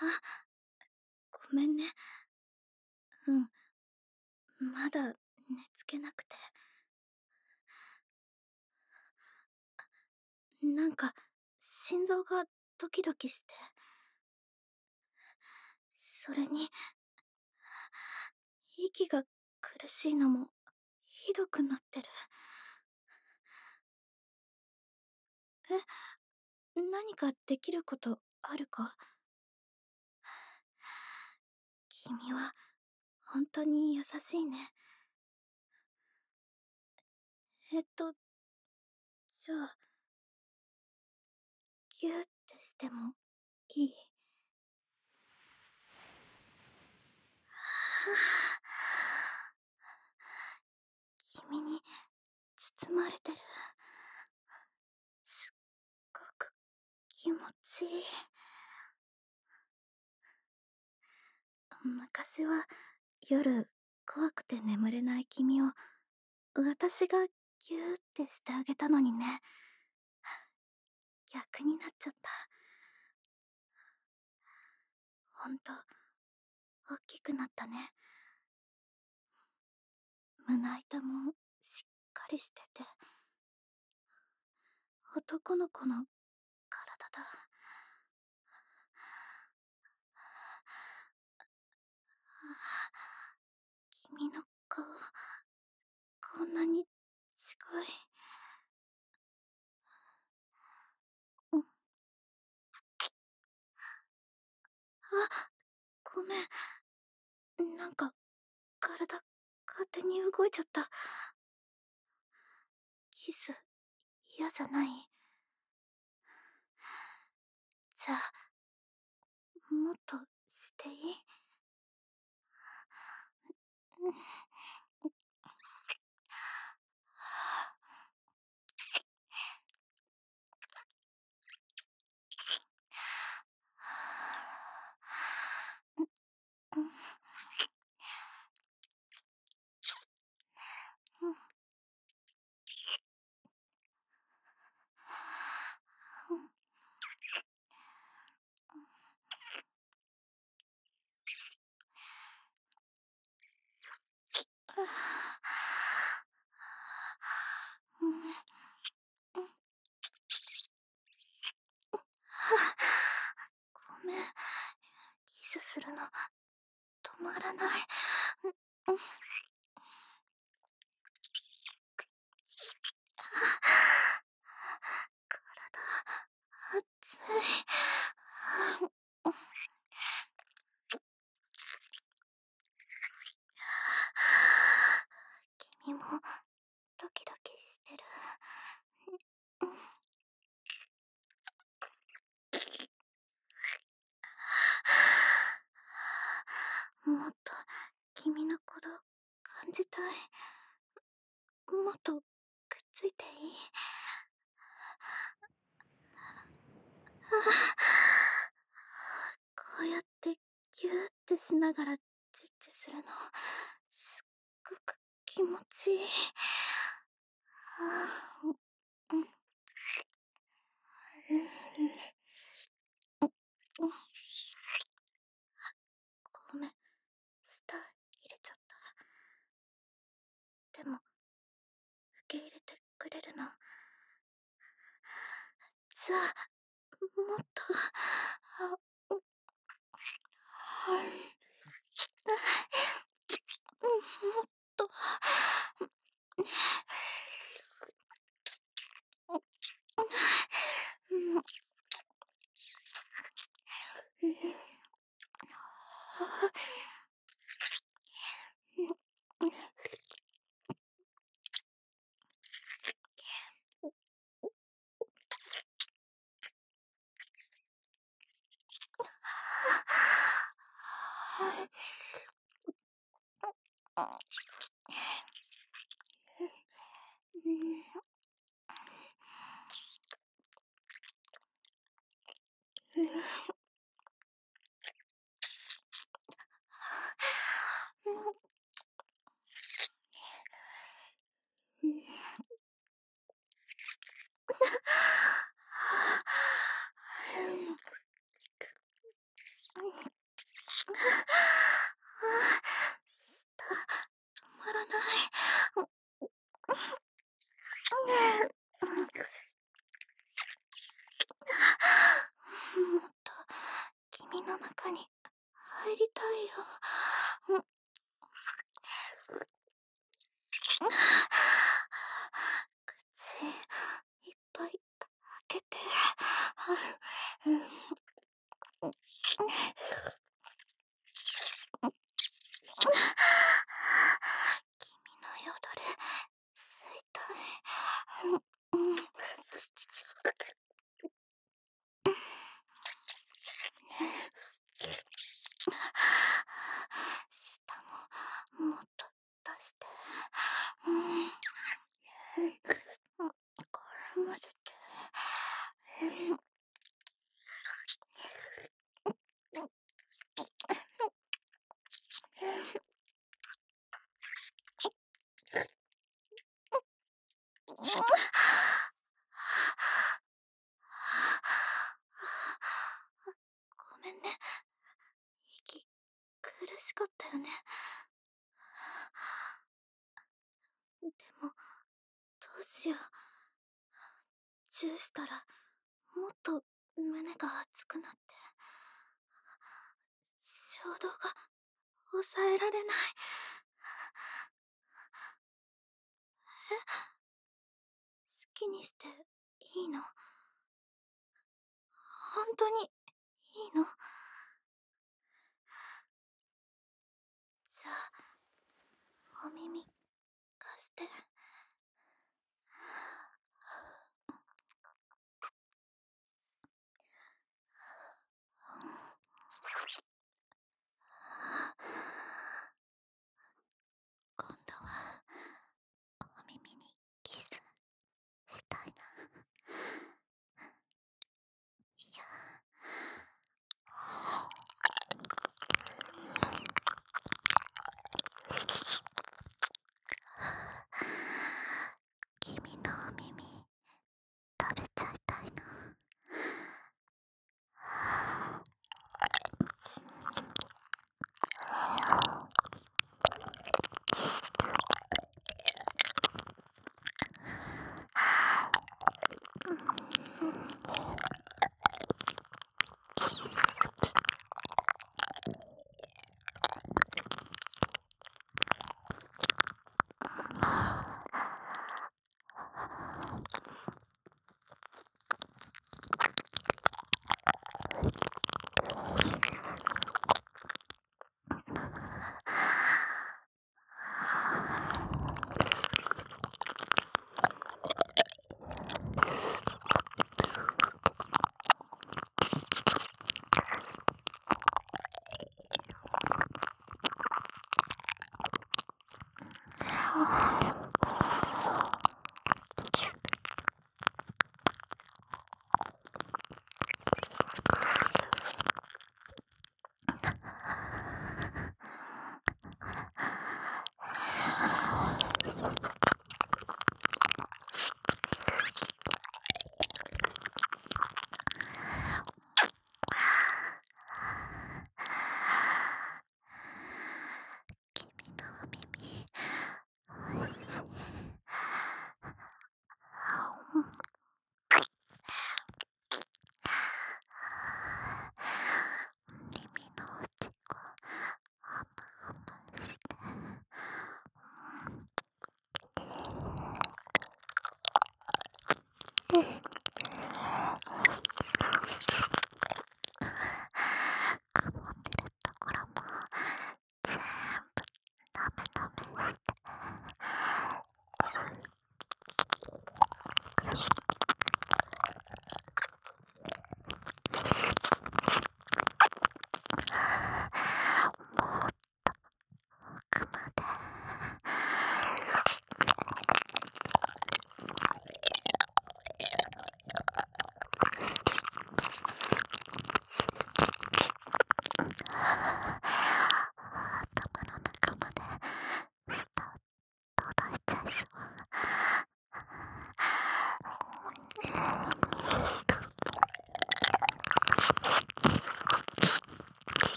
ごめんね。うん、まだ寝つけなくて。なんか、心臓がドキドキして。それに、息が苦しいのもひどくなってる。何かできることあるか？君は本当に優しいね。えっと、じゃあ、ギューってしてもいい？君に包まれてる。すっごく気持ちいい。昔は夜怖くて眠れない君を私がギューってしてあげたのにね。逆になっちゃった。ほんと、大きくなったね。胸板もしっかりしてて、男の子の体だ。君の顔、こんなに近い。うん。あ、ごめん。なんか、体、勝手に動いちゃった。キス、嫌じゃない？じゃあ、もっとしていい？うん。うん。うん。うん。うん。ごめん。キスするの止まらない。うん。体、熱い。君もドキドキしてる？もっと君のこと感じたい。もっとくっついていい？こうやってギューってしながらチッチするのすっごく気持ちいい。うん。ごめん、舌入れちゃった。でも、受け入れてくれるの？じゃあ、もっと、うん、もっと、 耳の中に入りたいよ。口いっぱい開けて。君のよだれ吸いたい。舌ももっと出して。これ混ぜて。ごめんね。息苦しかったよね。でも、どうしよう。チューしたら、もっと胸が熱くなって。衝動が抑えられない。好きにしていいの？本当にいいの？じゃあ、お耳貸して。今度はお耳にキスしたいな。いや。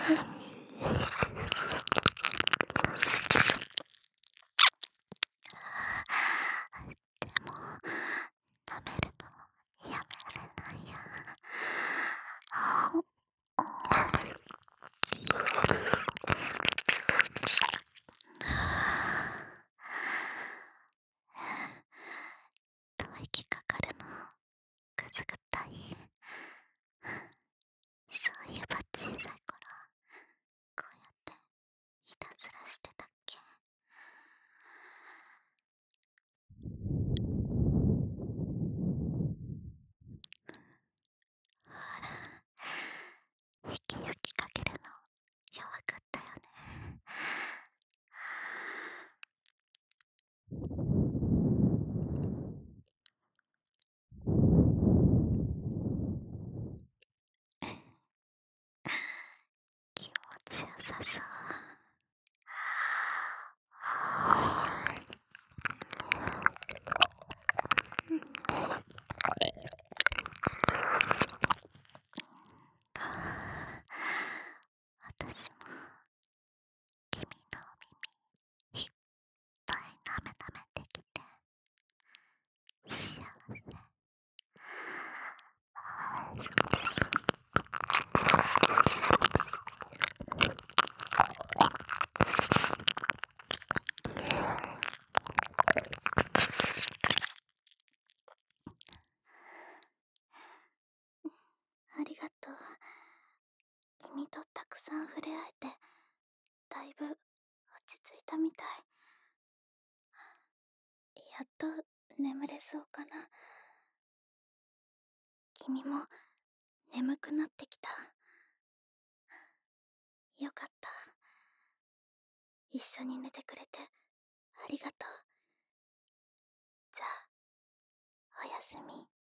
でも、舐めるのやめられないや。吐息かかるのくすぐったい。そういえば小さい頃、こうやっていたずらしてたっけ。ほら、息吹きかけるの弱かったよね。気持ちよさそう。私も君の耳いっぱい舐め舐めてきて幸せ。ありがとう。君とたくさん触れ合えてだいぶ落ち着いたみたい。やっと眠れそうかな。君も眠くなってきた。よかった。一緒に寝てくれてありがとう。じゃあおやすみ。